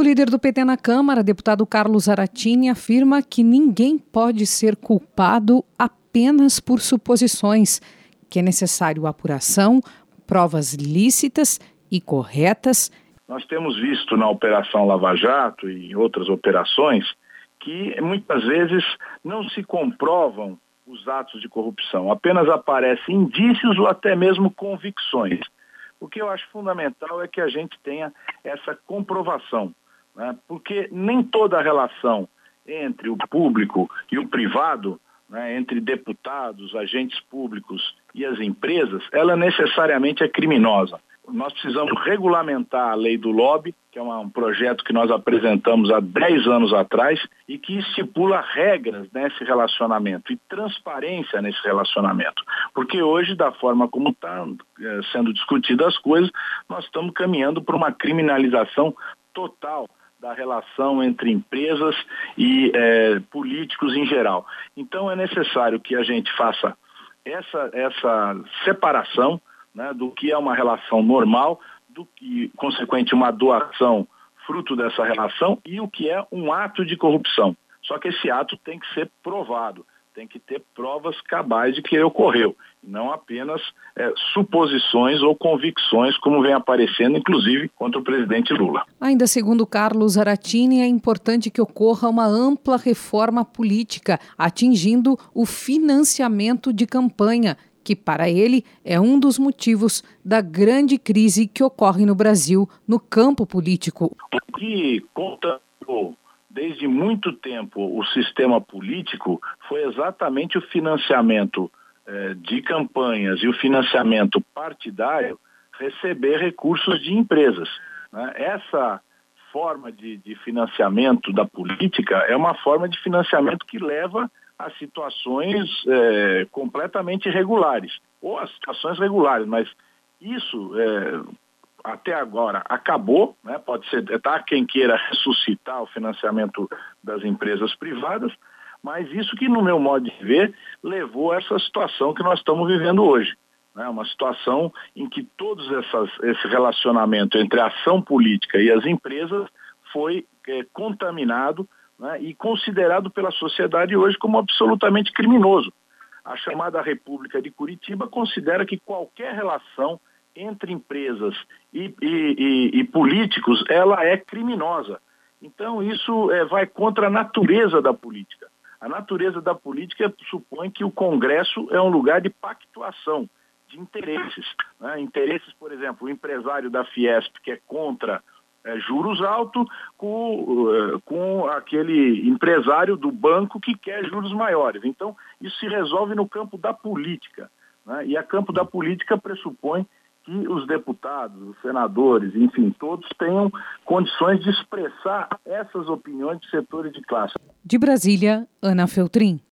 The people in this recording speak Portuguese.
líder do PT na Câmara, deputado Carlos Zaratini, afirma que ninguém pode ser culpado apenas por suposições, que é necessário apuração, provas lícitas e corretas. Nós temos visto na Operação Lava Jato e em outras operações que muitas vezes não se comprovam os atos de corrupção, apenas aparecem indícios ou até mesmo convicções. O que eu acho fundamental é que a gente tenha essa comprovação, né? Porque nem toda relação entre o público e o privado, né, entre deputados, agentes públicos e as empresas, ela necessariamente é criminosa. Nós precisamos regulamentar a lei do lobby, que é um projeto que nós apresentamos há 10 anos atrás e que estipula regras nesse relacionamento e transparência nesse relacionamento. Porque hoje, da forma como estão sendo discutidas as coisas, nós estamos caminhando para uma criminalização total da relação entre empresas e políticos em geral. Então é necessário que a gente faça essa separação, né, do que é uma relação normal, do que, consequente, uma doação fruto dessa relação e o que é um ato de corrupção. Só que esse ato tem que ser provado, tem que ter provas cabais de que ele ocorreu, não apenas suposições ou convicções, como vem aparecendo, inclusive, contra o presidente Lula. Ainda segundo Carlos Zaratini, é importante que ocorra uma ampla reforma política, atingindo o financiamento de campanha, que para ele é um dos motivos da grande crise que ocorre no Brasil no campo político. O que contaminou desde muito tempo o sistema político foi exatamente o financiamento de campanhas e o financiamento partidário receber recursos de empresas, né? Essa forma de financiamento da política é uma forma de financiamento que leva a situações completamente irregulares, ou a situações regulares, mas isso até agora acabou, né? Pode ser, quem queira ressuscitar o financiamento das empresas privadas, mas isso que, no meu modo de ver, levou a essa situação que nós estamos vivendo hoje, né? Uma situação em que esse relacionamento entre a ação política e as empresas foi contaminado, né, e considerado pela sociedade hoje como absolutamente criminoso. A chamada República de Curitiba considera que qualquer relação entre empresas e políticos, ela é criminosa. Então isso vai contra a natureza da política. A natureza da política supõe que o Congresso é um lugar de pactuação, de interesses, né? Interesses, por exemplo, o empresário da Fiesp que é contra juros altos com aquele empresário do banco que quer juros maiores. Então, isso se resolve no campo da política, né? E a campo da política pressupõe que os deputados, os senadores, enfim, todos tenham condições de expressar essas opiniões de setores de classe. De Brasília, Ana Feltrin.